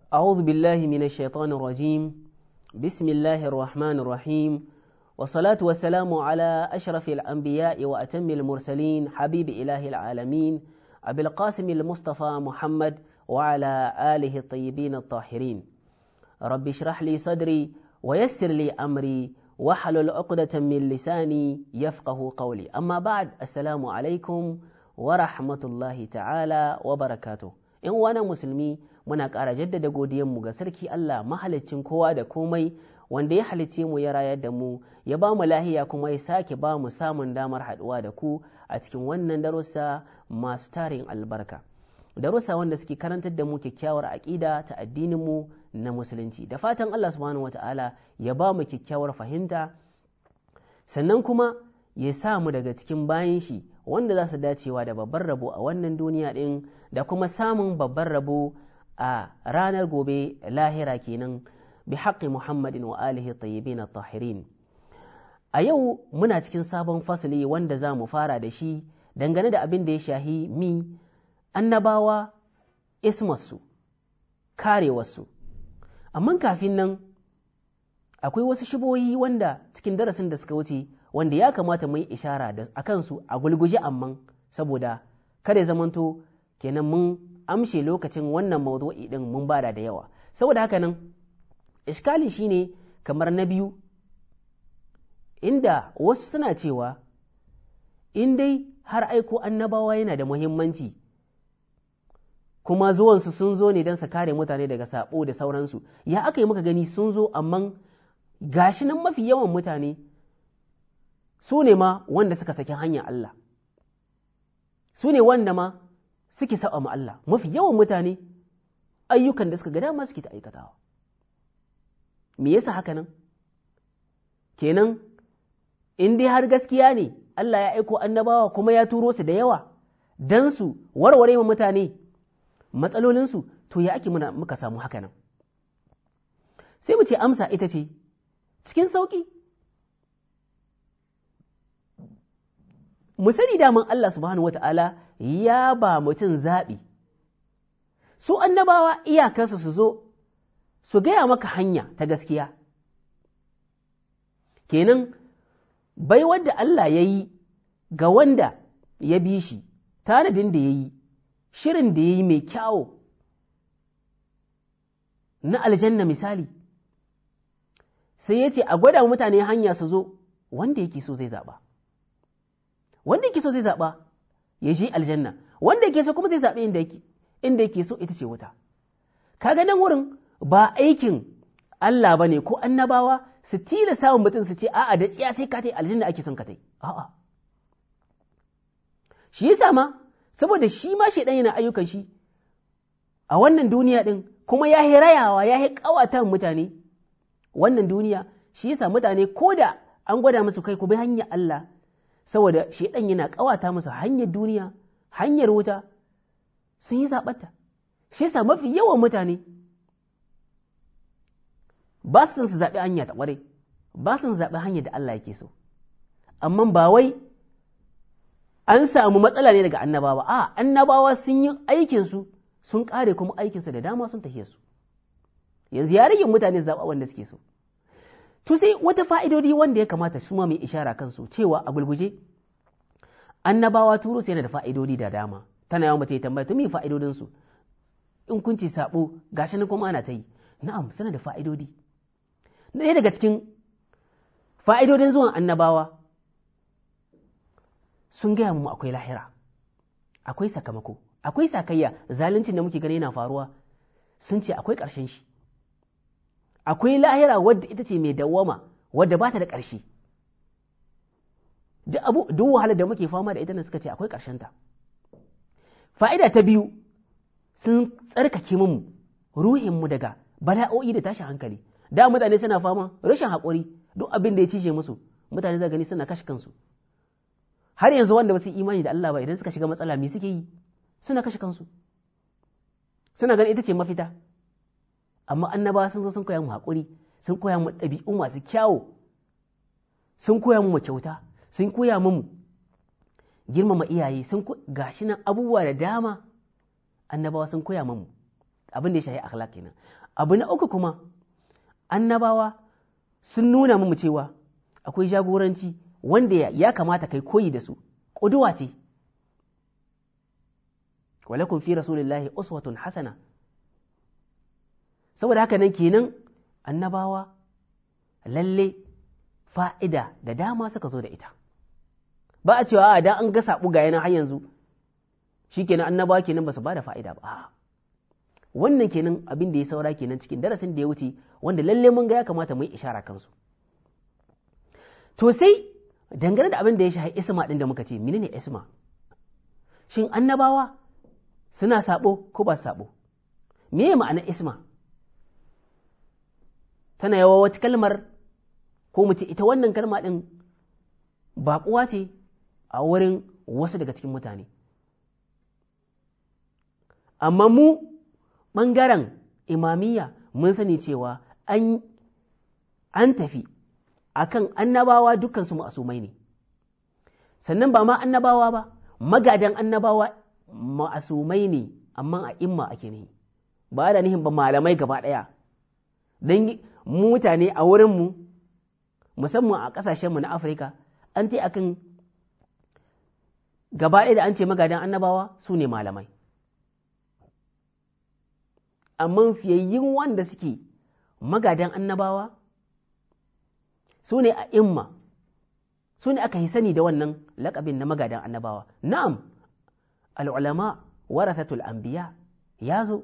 أعوذ بالله من الشيطان الرجيم بسم الله الرحمن الرحيم والصلاة والسلام على أشرف الأنبياء وأتم المرسلين حبيب إله العالمين أبي القاسم المصطفى محمد وعلى آله الطيبين الطاهرين. رب اشرح لي صدري ويسر لي أمري واحلل عقدة من لساني يفقه قولي. أما بعد، السلام عليكم ورحمة الله تعالى وبركاته. إن وانا مسلمي muna ƙara jaddada godiyanmu ga sarki Allah mahaliccin kowa da komai, wanda ya halicce mu ya rayar da mu ya ba mu lahiya kuma ya sake ba mu samun damar haɗuwa da ku a cikin wannan darussa masu tarin albarka, darussa wanda suke karantar da mu kyakkyawar aƙida ta addinin mu na musulunci. Da fatan Allah subhanahu wata'ala ya ba mu kyakkyawar fahimta, sannan kuma ya sa mu daga cikin bayan shi wanda za su dacewa da babban rabo a wannan duniya ɗin da kuma samun babban rabo a ranar gobe lahira kenan, bi haƙƙi Muhammadin wa alihi tayyibin tahirin. A yau muna cikin sabon fasali wanda za mu fara da shi dangane da abin da ya shahi annabawa, ismarsu, karewarsu. Amma kafin nan akwai wasu shubohi wanda cikin darasin da suka wuce wanda ya kamata mu yi ishara a kansu a gulguje, amma saboda kada ya zamanto kenan mun amshe lokacin wannan mawdu'i din mun bada da yawa. Saboda haka nan iskali shine kamar na biyu, inda wasu suna cewa in dai har aiko annabawa yana da muhimmanci kuma zuwansu sun zo ne don su kare mutane daga sabo da sauransu, ya aka yi muka gani sun zo amma gashi nan mafi yawan mutane su ne ma wanda suka saki hanyar Allah, su ne wanda ma suke saba ma Allah. Mafi yawan mutane ayyukan da suka ga dama suke ta aikatawa. Me yasa haka nan? Kenan in dai har gaskiya ne Allah ya aiko annabawa kuma ya turo su da yawa dan su warware wa mutane matsalolinsu, to ya ake muka samu haka nan? Sai mu ce amsa ita ce cikin sauƙi. Mu sani daman Allah subhanahu wata'ala ya ba mutum zaɓi. Su annabawa iyakarsu su zo su gaya maka hanya ta gaskiya. Kenan bai wadda Allah ya yi ga wanda ya bi shi, tanadin da ya yi, shirin da ya yi mai kyawo na aljanna misali, sai ya ce a gwada mutane hanya su zo, wanda yake so zai zaɓa. Wanda yake so zai zaɓa ya je aljanna, wanda yake so kuma zai zaɓi inda yake so ita ce wuta. Kaga nan wurin ba aikin Allah ba ne ko annabawa su tilasta wa mutum su ce a'a da tsiya sai ka tai aljanna ake son ka tai. A'a. Shi yasa ma saboda shi ma shedan yana ayyukan shi a wannan duniya din, kuma ya rayawa ya kawata mutane wannan duniya. Shi yasa mutane ko da an gwada musu kai ku bi hanyar Allah, saboda shaidan yana ƙawata musu hanyar duniya, hanyar wuta, sun yi zaɓata. Shi yasa mafi yawan mutane ba su zaɓi hanya ta ƙwarai, ba su zaɓi hanyar da Allah yake so. Amma ba wai an samu matsala ne daga annabawa, a annabawa sun yi aikinsu sun ƙare kuma aikinsu da dama sun tafiye su. Yanzu ya rage mutane zaɓa wanda suke so. To sai wata fa'idodi wanda ya kamata su ma mai ishara kansu cewa a gulguje, annabawa turo su yana da fa'idodi da dama. Tana yawan mace tambaya, to me fa'idodinsu? In kun ci saɓo gashi nan kuma ana ta yi. Na'am, suna da fa'idodi. Ɗaya daga cikin fa'idodin zuwan annabawa sun gaya mu akwai lahira, akwai sakamako, akwai sakayya. Zaluncin da muke gani yana faruwa sun ce akwai ƙarshen shi. Akwai lahira wadda ita ce mai dawwama, wadda ba ta da ƙarshe. Duk wahalar da muke fama da ita ne suka ce akwai ƙarshenta. Fa'ida ta biyu, sun tsarkake mu ruhinmu daga bala'o'i da tashin hankali. Da mutane suna fama rashin haƙuri, duk abin da ya cije musu mutane za gani suna kashe kansu. Har yanzu wanda ba su imani da Allah ba, idan suka shiga matsala me suke yi? Suna kashe kansu, suna gani ita ce mafita. Amma annabawa sun zo sun koya mu haƙuri, sun koya mu ɗabi'u masu kyawu, sun koya mu kyauta, sun koya mu girmama iyaye, gashi nan abubuwa da dama annabawa sun koya mu. abin da ya shahi akhlaq kenan. Abu na uku kuma annabawa sun nuna mu cewa akwai jagoranci wanda ya kamata kai koyi da su, ƙuduwa ce. Walakum fi rasulillahi uswatun hasana. Saboda haka nan kenan annabawa lalle fa'ida da dama suka zo da ita. Ba a cewa a dan an ga saɓu ga yana har yanzu shi kenan annabawa kenan ba su ba da fa'ida ba. Wannan kenan abin da ya saura kenan cikin darasin da ya wuce wanda lalle mun ga ya kamata mu yi ishara kansu. To sai dangane da abin da ya shahi isma ɗin da muka ce, menene isma? Shin annabawa suna saɓo ko ba saɓo? Me ma'ana isma? Tana yawa wata kalmar ko mu ce ita wannan kalma ɗin baƙuwa ce a wurin wasu daga cikin mutane. Amma mu ɓangaren imamiyya mun sani cewa an tafi akan annabawa dukkansu ma'asumai ne. Sannan ba ma annabawa ba, magadan annabawa ma'asumai ne, amma a imma ake ne, ba da nihin ba malamai gaba ɗaya. Don mutane a wurinmu, musamman a ƙasashenmu na Afirka, an ta akan gaba ɗaya da an ce magadan annabawa su ne malamai. Amma fiyayyin wanda suke magadan annabawa su ne a imma, su ne aka yi sani da wannan laƙabin na magadan annabawa. Na'am, al'ulama warathatul anbiya ya zo.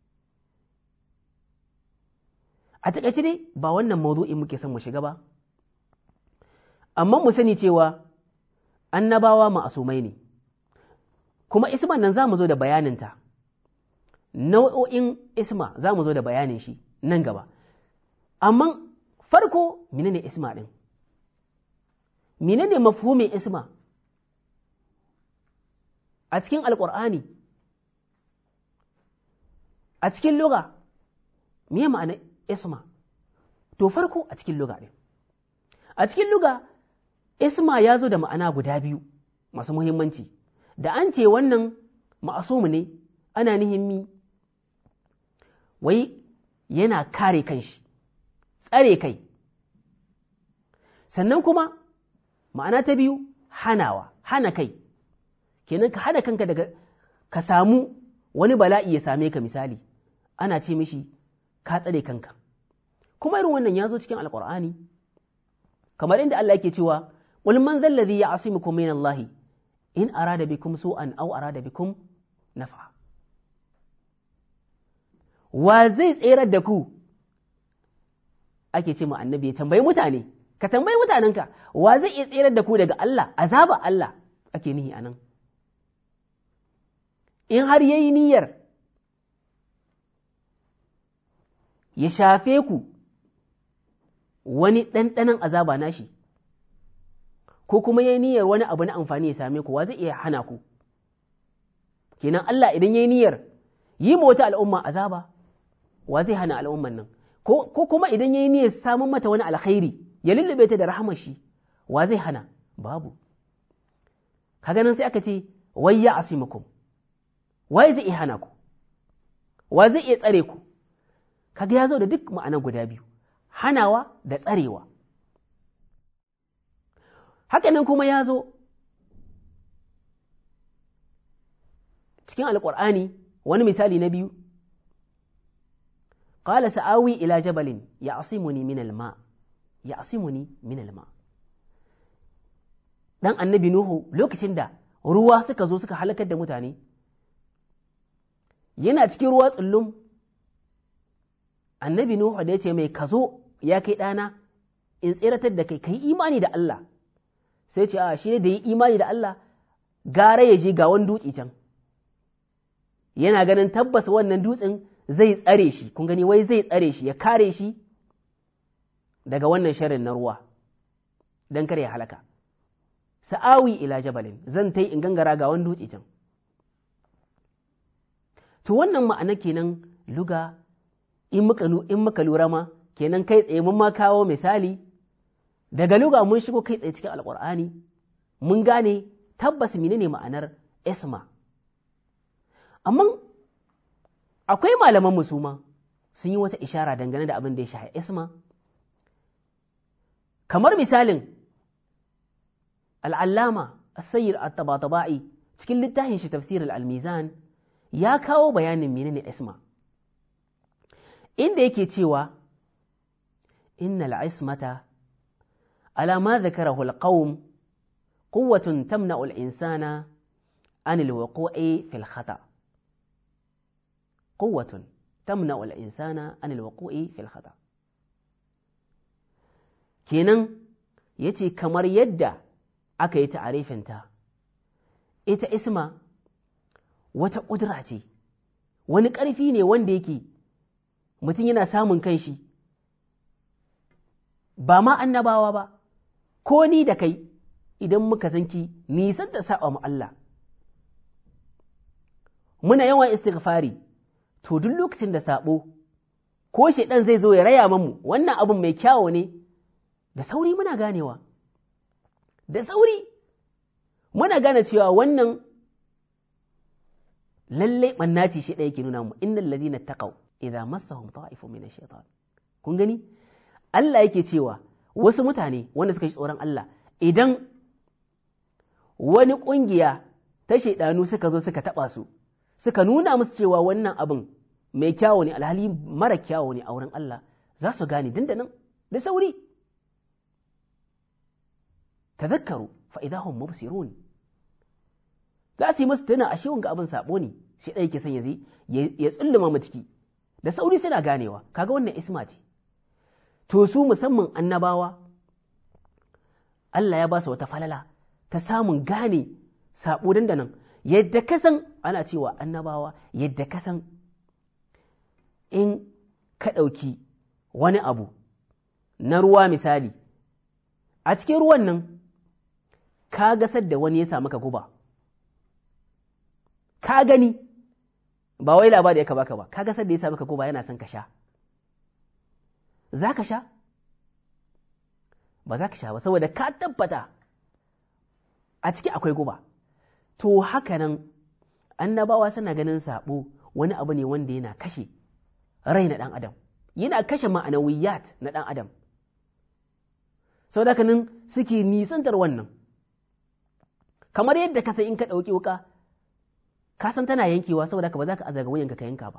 A taƙaice dai ba wannan mawdu'in muke son mu shiga ba, amma mu sani cewa annabawa ma'asumai ne, kuma isman nan za mu zo da bayaninta. Nau'o'in isma za mu zo da bayanin shi nan gaba. Amma farko menene isma ɗin? Menene mafhumin isma? A cikin Alƙur'ani, a cikin lugha, me ma'ana isma? To farko a cikin lugha ɗin. A cikin lugha, isma ya zo da ma'ana guda biyu masu muhimmanci. Da an ce wannan ma'asumu ne, ana nihin wai yana kare kanshi, tsare kai. Sannan kuma ma'ana ta biyu hanawa, hana kai. Kenan ka hana kanka daga ka samu wani bala'i ya same ka misali, ana ce mishi ka tsare kanka. Kuma irin wannan ya zo cikin Alƙur'ani, kamar inda Allah yake cewa, qul man dhal ladhi ya'simukum min Allah in arada bikum su'an aw arada bikum naf'a. Wa zai tserar da ku? Ake ce ma annabi ya tambayi mutane, ka tambayi mutanenka, wa zai iya tserar da ku daga Allah, azaba Allah ake nihi anan. In har yayi niyyar ya shafe ku wani ɗanɗanon azaba nashi, ko kuma yayi niyyar wani abu na amfani ya same ku, wa zai iya hana ku? Kenan Allah idan yayi niyyar yi ma wata al'umma azaba, wa zai hana al'umman nan? Ko kuma idan yayi niyyar samun mata wani alkhairi ya lullube ta da rahamar shi, wa zai hana? Babu. Kaga nan sai aka ce wai ya asimukum, wai zai iya hana ku, wa zai iya tsare ku? Kaga ya zo da duk ma'ana guda biyu, hanawa da tsarewa. Haka nan kuma ya zo cikin Alƙur'ani wani misali na biyu, qala sa'awi ila jabalin ya'simuni min al-ma, ya'simuni min al-ma. Dan annabi Nuhu lokacin da ruwa suka zo suka halakar da mutane, yana cikin ruwa tsullum, annabi Nuhu da ya ce mai ka zo ya kai ɗana in tseratar da kai, ka yi imani da Allah. Sai ce a shi ne da yi imani da Allah gara ya je ga wani dutse can, yana ganin tabbas wannan dutsen zai tsare shi, kun gani wai zai tsare shi ya kare shi daga wannan sharrin na ruwa don kare ya halaka. Sa'awi ila jabalin, zan tai in gangara ga wani dutse can. To wannan ma'ana kenan luga in muka lura ma kenan kai tsaye mun ma kawo misali daga luga, mun shigo kai tsaye cikin Alƙur'ani, mun gane tabbas menene ma'anar isma. Amma akwai malaman musuma sun yi wata ishara dangane da abin da ya shahi isma, kamar misalin al'allama as-sayyid at-tabatabai cikin littafin shi tafsir al-mizan ya kawo bayanin menene isma, inda yake cewa innal ismata ala ma dhakarahu al-qawm quwwatun tamna'u al-insana an al-wuqu'i fi al-khata', quwwatun tamna'u al-insana an al-wuqu'i fi al-khata'. Kenan yace kamar yadda aka yi ta'arifinta, ita isma wata ƙudura ce, wani ƙarfi ne wanda yake mutum yana samun kanshi, ba ma annabawa ba, ko ni da kai idan muka zanki nisan da sa'a mu Allah, muna yawan istighfari, to duk lokacin da sabo ko shaidan zai zo ya raya mamu wannan abin mai kyawo ne, da sauri muna ganewa, da sauri muna gane cewa wannan lallai ɓannaci shi ɗaya ke nuna mu, innal ladina taqaw idza massahum ta'ifun min ash-shaytan. Kun gani Allah yake cewa wasu mutane wanda suka ji tsoron Allah, idan wani ƙungiya ta shaidanu suka zo suka taɓa su, suka nuna musu cewa wannan abin mai kyawo ne alhali mara kyawo ne a wurin Allah, za su gane dandanan da sauri. Tadhakkaru fa idahum mubsirun, za su yi musu tana ashe wanga abin sabo ne, shi ɗaya yake son ya tsulluma mu ciki, da sauri suna ganewa. Kaga wannan isma ce. To su musamman annabawa Allah ya ba su wata falala ta samun gane sabo dandanan, yadda kasan ana cewa annabawa yadda kasan in ka ɗauki wani abu na ruwa misali, a cikin ruwan nan ka gasar da wani ya samu ka guba, ka gani ba wai labari ya baka ba, ka gasar da ya samu ka guba yana son ka sha, za ka sha? Ba za ka sha ba, saboda ka tabbata a ciki akwai guba. To haka nan annabawa suna ganin sabo wani abu ne wanda yana kashe rai na ɗan adam, yana kashe ma'anawiyat na ɗan adam, saboda haka nan suke nisantar wannan. Kamar yadda ka san in ka ɗauki wuka ka san tana yankewa, saboda haka ba za ka azaga wuyanka ka yanka ba,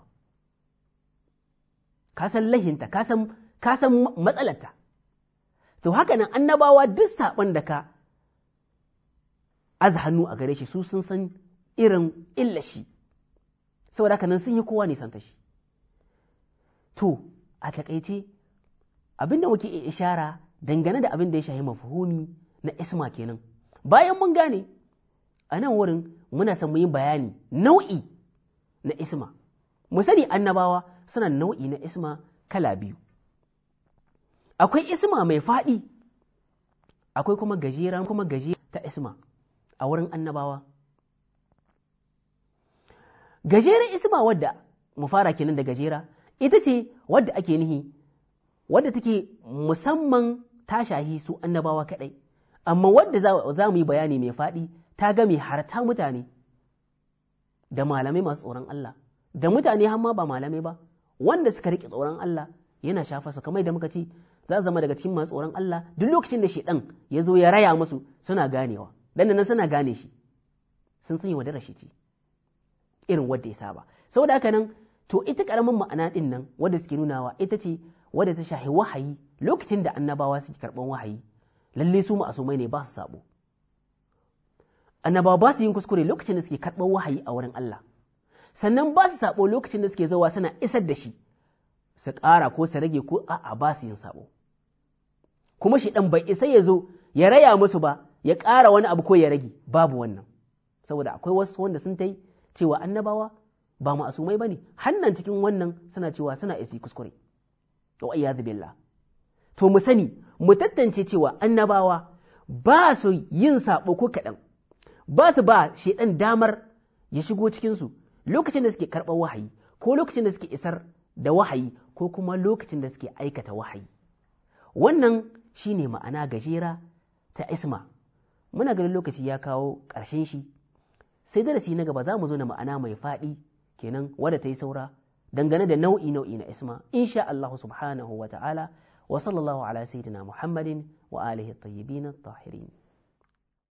ka san lahinta, ka san matsalarta. To haka nan annabawa duk saɓon da ka aza hannu a gare shi su sun san irin illashi, saboda haka nan sun yi kowa nisanta shi. To a taƙaice abin da muke ishara dangane da abin da ya shahi mafhumi na isma kenan. Bayan mun gane a nan wurin muna son mu yi bayani nau'i na isma. Mu sani annabawa suna nau'i na isma kala biyu. Akwai isma mai faɗi, akwai kuma gajera ta isma a wurin annabawa. Gajeren isma wadda mu fara kenan da gajera, ita ce wadda ake nihi, wadda take musamman ta shahi su annabawa kaɗai, amma wadda za mu yi bayani mai faɗi ta game harta mutane da malamai masu tsoron Allah, da mutane hamma ba malamai ba, wanda suka riƙe tsoron Allah yana shafa su, kamar da muka ce za zama daga cikin masu tsoron Allah. Duk lokacin da shedan ya zo ya raya musu suna ganewa, dan nan suna gane shi, sun sanya wadda rashi ce irin wadda ya saba. Saboda haka nan to ita karamin ma'ana din nan wadda suke nunawa ita ce wadda ta shahi wahayi. Lokacin da annabawa suke karban wahayi, lalle su ma'asumai ne, ba su sabo. Annabawa ba su yin kuskure lokacin da suke karban wahayi a wurin Allah, sannan ba su sabo lokacin da suke zawa suna isar da shi, su ƙara ko su rage ko a'a, ba su yin sabo. Kuma shi ɗan bai isa ya zo ya raya musu ba, ya ƙara wani abu ko ya rage, babu wannan. Saboda akwai wasu wanda sun ta yi cewa annabawa ba ma'asumai ba ne, hannan cikin wannan suna cewa suna isi kuskure, wa iyyazu billah. To mu sani, mu tantance cewa annabawa ba su yin sabo ko kaɗan, ba su ba shedan damar ya shigo cikinsu lokacin da suke karɓar wahayi, ko lokacin da suke isar da wahayi, ko kuma lokacin da suke aikata wahayi. Wannan shine ma'ana gajera ta isma. Muna ganin lokaci ya kawo ƙarshen shi, sai darasi na gaba za mu zo na ma'ana mai faɗi kenan wadda ta yi saura dangane da nau'i na isma insha Allah subhanahu wa ta'ala wa sallallahu ala sayyidina Muhammadin wa alihi at-tayyibin at-tahirin